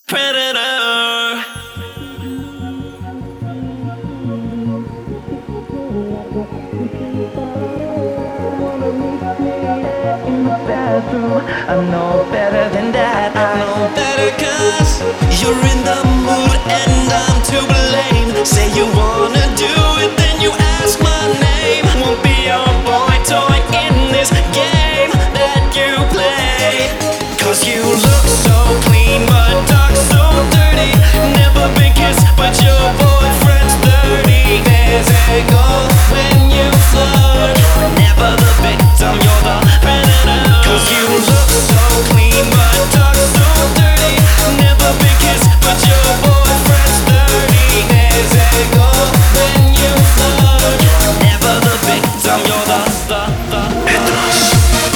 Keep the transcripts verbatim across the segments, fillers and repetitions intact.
Predator. In the bathroom, I know better than that. I know better cause you're in the mood and I'm to blame. Say you wanna do it, then you ask my name. Won't be your boy toy in this game that you play. Cause you look so clean but talk so dirty. Never been kissed but your boyfriend's thirty. There's a goal when you flirt. You're never the victim, you're the predator. Cause you look so clean but talk so dirty. Never been kissed but your boyfriend's thirty. There's a goal when you flirt. You're never the victim, you're the, the, the, the.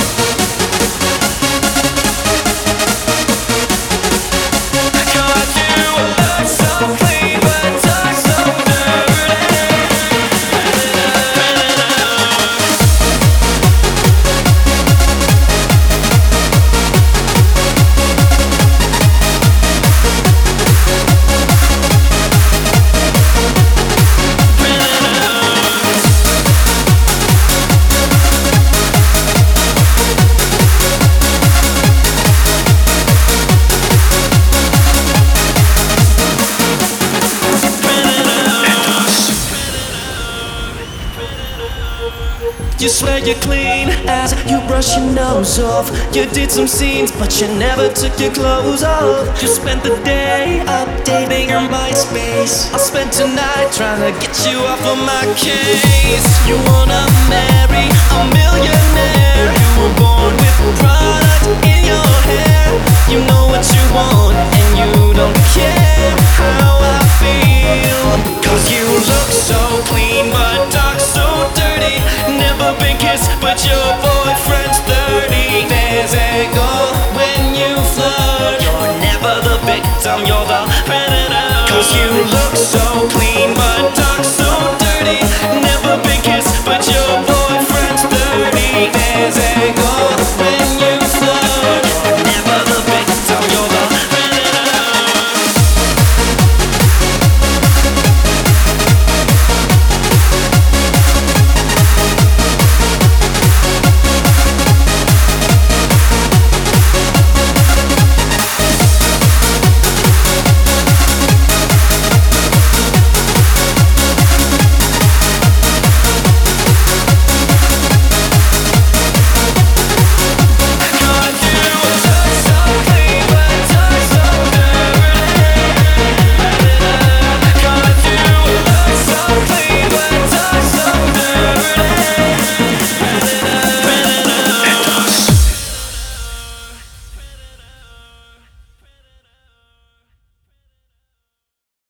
You swear you're clean as you brush your nose off. You did some scenes, but you never took your clothes off. You spent the day updating your MySpace. I'll spend tonight trying to get you off of my case. You wanna marry a millionaire. You were born with product in your hair. You know what you want and you don't care how I feel. Cause you look so clean but talk so dirty. Never been kissed but your boyfriend's thirty. There's a goal when you flirt. You're never the victim, you're the predator. Cause you look so clean